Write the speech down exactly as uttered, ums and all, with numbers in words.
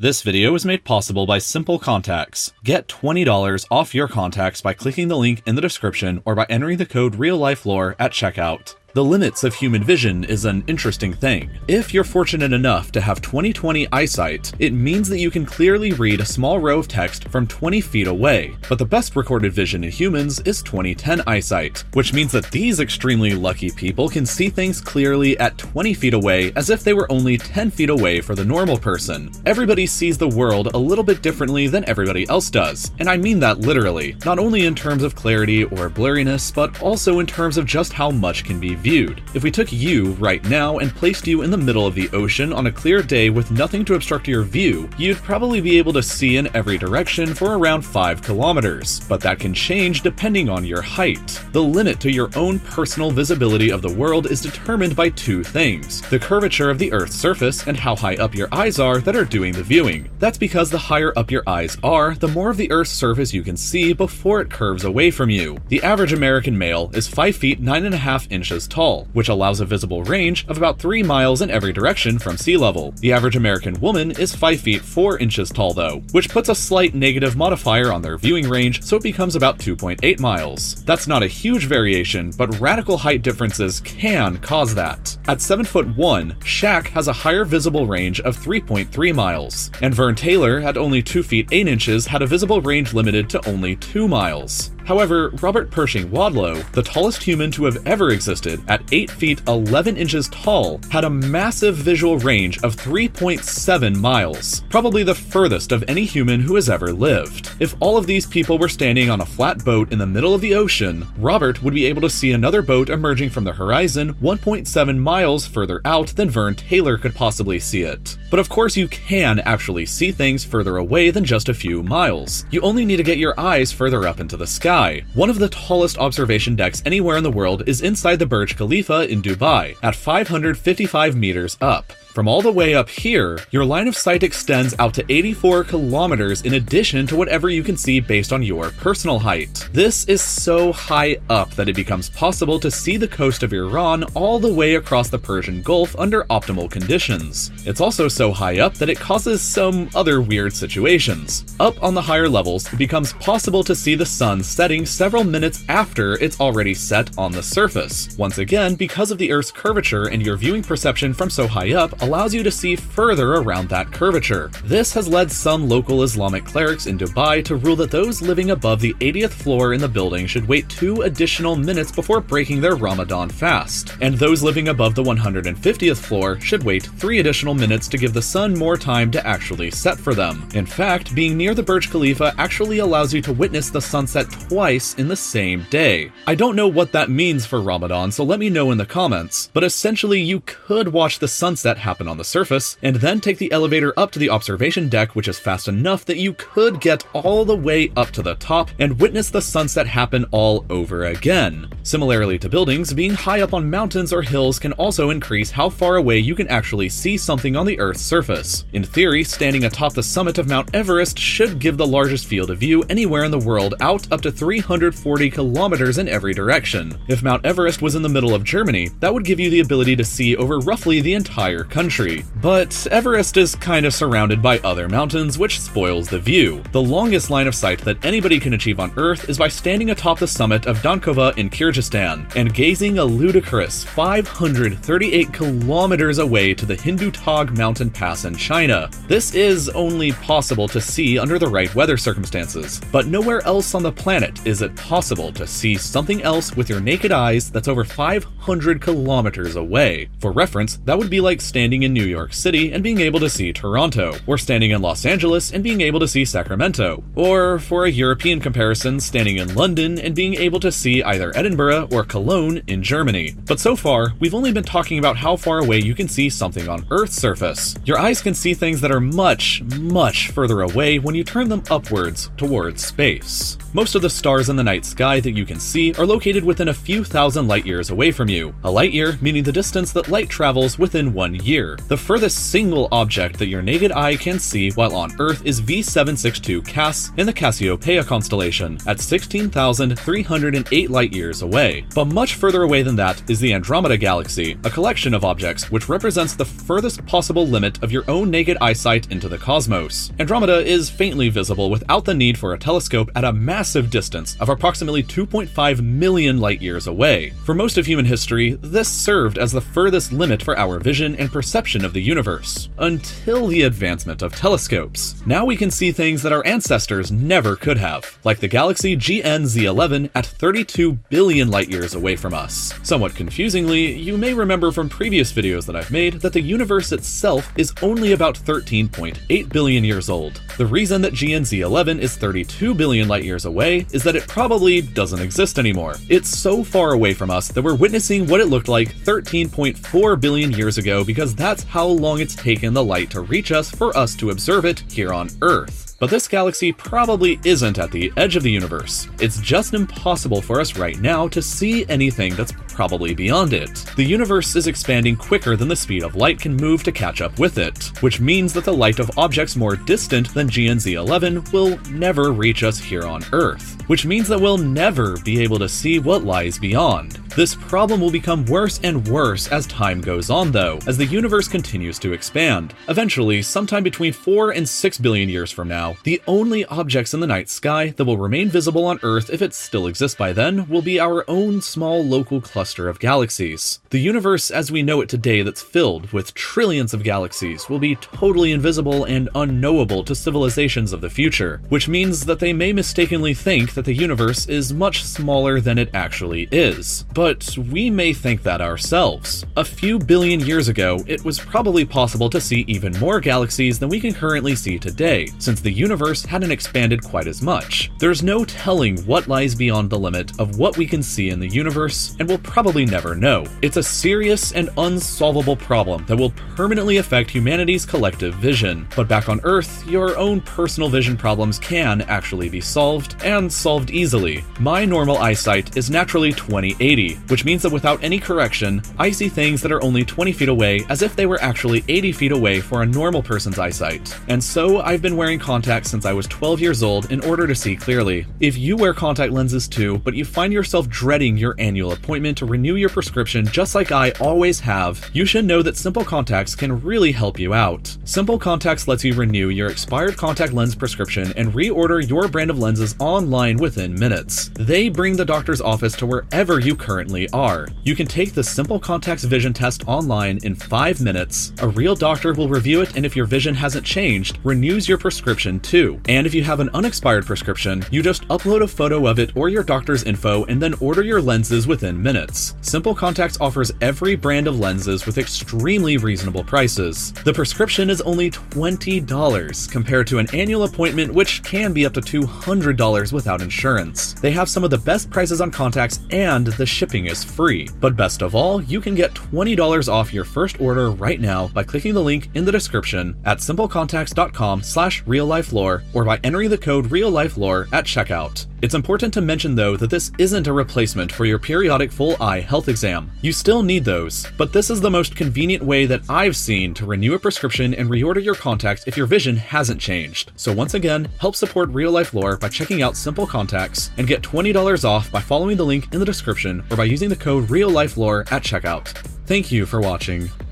This video is made possible by Simple Contacts. Get twenty dollars off your contacts by clicking the link in the description or by entering the code REALLIFELORE at checkout. The limits of human vision is an interesting thing. If you're fortunate enough to have twenty twenty eyesight, it means that you can clearly read a small row of text from twenty feet away. But the best recorded vision in humans is twenty ten eyesight, which means that these extremely lucky people can see things clearly at twenty feet away as if they were only ten feet away for the normal person. Everybody sees the world a little bit differently than everybody else does, and I mean that literally, not only in terms of clarity or blurriness, but also in terms of just how much can be viewed. If we took you right now and placed you in the middle of the ocean on a clear day with nothing to obstruct your view, you'd probably be able to see in every direction for around five kilometers, but that can change depending on your height. The limit to your own personal visibility of the world is determined by two things: the curvature of the Earth's surface and how high up your eyes are that are doing the viewing. That's because the higher up your eyes are, the more of the Earth's surface you can see before it curves away from you. The average American male is five feet nine and a half inches tall, which allows a visible range of about three miles in every direction from sea level. The average American woman is five feet four inches tall though, which puts a slight negative modifier on their viewing range, so it becomes about two point eight miles. That's not a huge variation, but radical height differences can cause that. At seven foot one, Shaq has a higher visible range of three point three miles, and Vern Taylor at only two feet eight inches had a visible range limited to only two miles. However, Robert Pershing Wadlow, the tallest human to have ever existed, at eight feet eleven inches tall, had a massive visual range of three point seven miles, probably the furthest of any human who has ever lived. If all of these people were standing on a flat boat in the middle of the ocean, Robert would be able to see another boat emerging from the horizon one point seven miles further out than Vern Taylor could possibly see it. But of course you can actually see things further away than just a few miles. You only need to get your eyes further up into the sky. One of the tallest observation decks anywhere in the world is inside the Burj Khalifa in Dubai, at five hundred fifty-five meters up. From all the way up here, your line of sight extends out to eighty-four kilometers in addition to whatever you can see based on your personal height. This is so high up that it becomes possible to see the coast of Iran all the way across the Persian Gulf under optimal conditions. It's also so high up that it causes some other weird situations. Up on the higher levels, it becomes possible to see the sun setting several minutes after it's already set on the surface. Once again, because of the Earth's curvature and your viewing perception from so high up allows you to see further around that curvature. This has led some local Islamic clerics in Dubai to rule that those living above the eightieth floor in the building should wait two additional minutes before breaking their Ramadan fast, and those living above the one hundred fiftieth floor should wait three additional minutes to give the sun more time to actually set for them. In fact, being near the Burj Khalifa actually allows you to witness the sunset twice in the same day. I don't know what that means for Ramadan, so let me know in the comments, but essentially you could watch the sunset happen on the surface, and then take the elevator up to the observation deck, which is fast enough that you could get all the way up to the top and witness the sunset happen all over again. Similarly to buildings, being high up on mountains or hills can also increase how far away you can actually see something on the Earth's surface. In theory, standing atop the summit of Mount Everest should give the largest field of view anywhere in the world out up to three hundred forty kilometers in every direction. If Mount Everest was in the middle of Germany, that would give you the ability to see over roughly the entire country. But Everest is kind of surrounded by other mountains, which spoils the view. The longest line of sight that anybody can achieve on Earth is by standing atop the summit of Dankova in Kyrgyzstan and gazing a ludicrous five hundred thirty-eight kilometers away to the Hindutog mountain pass in China. This is only possible to see under the right weather circumstances, but nowhere else on the planet is it possible to see something else with your naked eyes that's over five hundred kilometers away. For reference, that would be like standing in New York City and being able to see Toronto, or standing in Los Angeles and being able to see Sacramento, or for a European comparison, standing in London and being able to see either Edinburgh or Cologne in Germany. But so far, we've only been talking about how far away you can see something on Earth's surface. Your eyes can see things that are much, much further away when you turn them upwards towards space. Most of the stars in the night sky that you can see are located within a few thousand light years away from you. A light year meaning the distance that light travels within one year. year. The furthest single object that your naked eye can see while on Earth is V seven sixty-two Cass in the Cassiopeia constellation at sixteen thousand three hundred eight light-years away. But much further away than that is the Andromeda Galaxy, a collection of objects which represents the furthest possible limit of your own naked eyesight into the cosmos. Andromeda is faintly visible without the need for a telescope at a massive distance of approximately two point five million light-years away. For most of human history, this served as the furthest limit for our vision and perception of the universe, until the advancement of telescopes. Now we can see things that our ancestors never could have, like the galaxy G N Z eleven at thirty-two billion light-years away from us. Somewhat confusingly, you may remember from previous videos that I've made that the universe itself is only about thirteen point eight billion years old. The reason that G N Z eleven is thirty-two billion light-years away is that it probably doesn't exist anymore. It's so far away from us that we're witnessing what it looked like thirteen point four billion years ago, because that's how long it's taken the light to reach us for us to observe it here on Earth. But this galaxy probably isn't at the edge of the universe. It's just impossible for us right now to see anything that's probably beyond it. The universe is expanding quicker than the speed of light can move to catch up with it, which means that the light of objects more distant than G N Z eleven will never reach us here on Earth, which means that we'll never be able to see what lies beyond. This problem will become worse and worse as time goes on though, as the universe continues to expand. Eventually, sometime between four and six billion years from now, the only objects in the night sky that will remain visible on Earth, if it still exists by then, will be our own small local cluster of galaxies. The universe as we know it today, that's filled with trillions of galaxies, will be totally invisible and unknowable to civilizations of the future, which means that they may mistakenly think that the universe is much smaller than it actually is. But we may think that ourselves. A few billion years ago, it was probably possible to see even more galaxies than we can currently see today, since the universe hadn't expanded quite as much. There's no telling what lies beyond the limit of what we can see in the universe, and we'll probably never know. It's a serious and unsolvable problem that will permanently affect humanity's collective vision. But back on Earth, your own personal vision problems can actually be solved, and solved easily. My normal eyesight is naturally twenty eighty, which means that without any correction, I see things that are only twenty feet away as if they were actually eighty feet away for a normal person's eyesight. And so I've been wearing contacts since I was twelve years old in order to see clearly. If you wear contact lenses too, but you find yourself dreading your annual appointment to renew your prescription just like I always have, you should know that Simple Contacts can really help you out. Simple Contacts lets you renew your expired contact lens prescription and reorder your brand of lenses online within minutes. They bring the doctor's office to wherever you currently are. You can take the Simple Contacts vision test online in five minutes. A real doctor will review it, and if your vision hasn't changed, renews your prescription too. And if you have an unexpired prescription, you just upload a photo of it or your doctor's info and then order your lenses within minutes. Simple Contacts offers every brand of lenses with extremely reasonable prices. The prescription is only twenty dollars compared to an annual appointment, which can be up to two hundred dollars without insurance. They have some of the best prices on contacts, and the shipping is free. But best of all, you can get twenty dollars off your first order right now by clicking the link in the description at simplecontacts.com slash reallifelore or by entering the code reallifelore at checkout. It's important to mention though that this isn't a replacement for your periodic full eye health exam. You still need those, but this is the most convenient way that I've seen to renew a prescription and reorder your contacts if your vision hasn't changed. So once again, help support Real Life Lore by checking out Simple Contacts and get twenty dollars off by following the link in the description or by using the code reallifelore at checkout. Thank you for watching.